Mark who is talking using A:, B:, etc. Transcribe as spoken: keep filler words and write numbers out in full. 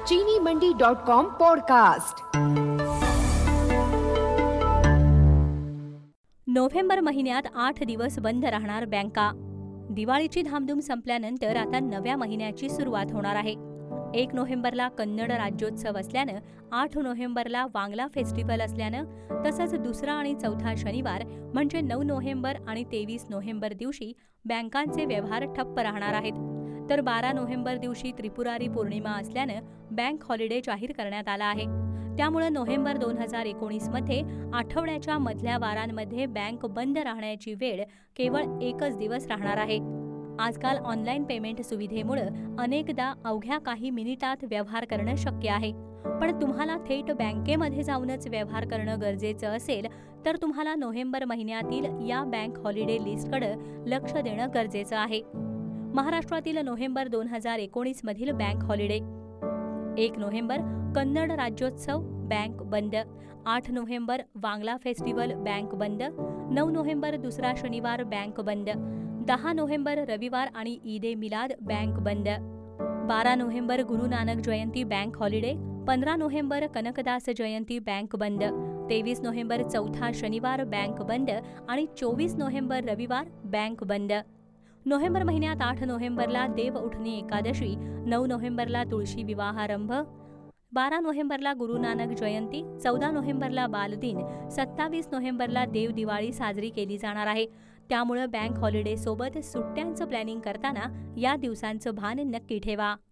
A: चीनी Mandi dot com podcast.
B: November महिन्यात आठ दिवस बंद राहणार बँका। दिवाळीची धामधूम संपल्यानंतर आता नव्या महिन्याची सुरुवात होणार आहे। एक नोव्हेंबरला कन्नड राज्योत्सव असल्यानं, आठ नोव्हेंबरला वांगला फेस्टिव्हल असल्यानं, तसंच दुसरा आणि चौथा शनिवार म्हणजे नऊ नोव्हेंबर आणि तेवीस नोव्हेंबर दिवशी बँकांचे व्यवहार ठप्प राहणार आहेत। तर बारा नोव्हेंबर दिवशी त्रिपुरारी पौर्णिमा असल्यानं बँक हॉलिडे जाहीर करण्यात आला आहे। त्यामुळे नोव्हेंबर दोन हजार एकोणीस मध्ये आठवड्याच्या मधल्या वारांमध्ये बँक बंद राहण्याची वेळ केवळ एकच दिवस राहणार आहे। आजकाल ऑनलाईन पेमेंट सुविधेमुळे अनेकदा अवघ्या काही मिनिटात व्यवहार करणं शक्य आहे। पण तुम्हाला थेट बँकेमध्ये जाऊनच व्यवहार करणं गरजेचं असेल तर तुम्हाला नोव्हेंबर महिन्यातील या बँक हॉलिडे लिस्टकडे लक्ष देणं गरजेचं आहे। महाराष्ट्रातील नोव्हेंबर दोन हजार एकोणीस मधील बँक हॉलिडे: एक नोव्हेंबर कन्नड राज्योत्सव, बँक बंद. आठ नोव्हेंबर वांगला फेस्टिव्हल, बँक बंद. नऊ नोव्हेंबर दुसरा शनिवार, बँक बंद. दहा नोव्हेंबर रविवार आणि ईद ए मिलाद, बँक बंद. बारा November Guru Nanak Jayanti, bank holiday. पंधरा नोव्हेंबर कनकदास जयंती, बँक बंद. तेवीस नोव्हेंबर चौथा शनिवार, बँक बंद आणि चोवीस नोव्हेंबर रविवार, बँक बंद. नोव्हेंबर महिन्यात आठ नोव्हेंबरला देव उठणी एकादशी, नऊ नोव्हेंबरला तुळशी विवाहारंभ, बारा नोव्हेंबरला गुरु नानक जयंती, चौदा नोव्हेंबरला बालदिन, सत्तावीस नोव्हेंबरला देव दिवाळी साजरी केली जाणार आहे। त्यामुळे बँक हॉलिडे सोबत सुट्ट्यांचं प्लॅनिंग करताना या दिवसांचं भान नक्की ठेवा।